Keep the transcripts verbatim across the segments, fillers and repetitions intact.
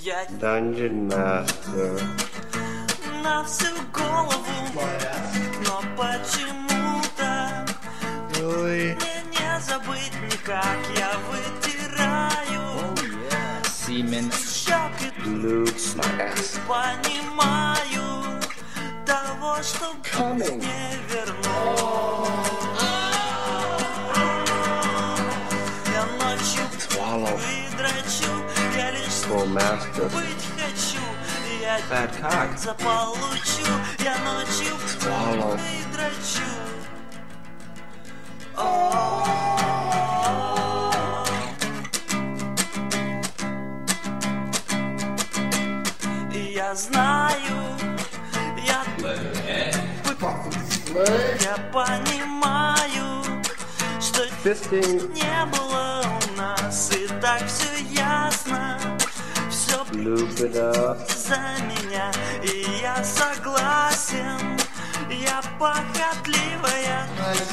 Я Dungeon Master. на всю голову, но почему-то Really? мне не забыть никак. Я вытираю Semen. щеки, Lube my ass. понимаю того, что Coming. не верну. Я ночью Swallow. выдрачу, я лишь Full master. быть хочу. Я Fat cock. заполучу, я ночью Swallow. выдрачу. И я знаю, я, я понимаю, что Fisting. не было у нас, и так все ясно, все Lube it up. за меня, и я согласен, я похотливая.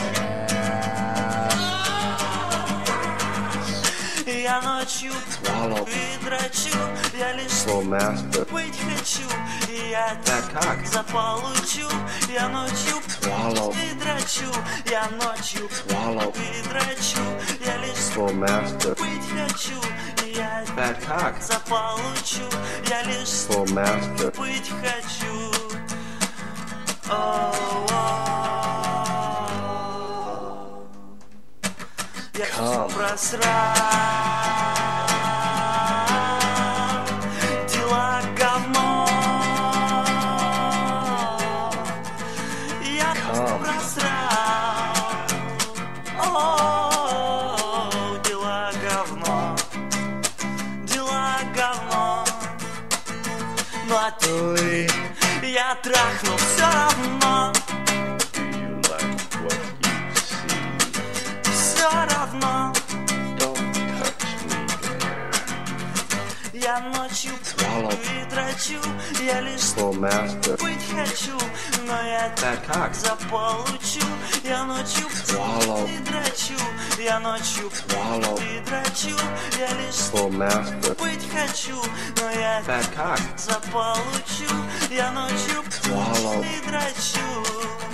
Я ночью Swallow. выдрачу, я лишь Full master. быть хочу, и я Fat cock. заполучу, я ночью Swallow. выдрачу, я ночью Swallow. выдрачу, я лишь Full master. быть хочу, и я Fat cock. заполучу, я лишь Full master. быть хочу. О-о-о. Я Come. просрал дела говно. Я Come. просрал О, дела говно, дела говно. Ну а ты Really? я трахну все равно, Do you like what you see? все равно. Don't touch me there. Я ночью Swallow. выдрачу, я лишь Full master. быть хочу, но я Fat cock. заполучу. Я ночью Swallow. выдрачу, я ночью Swallow. выдрачу, я лишь Full master. быть хочу, но я Fat cock. заполучу. Я ночью Swallow. выдрачу.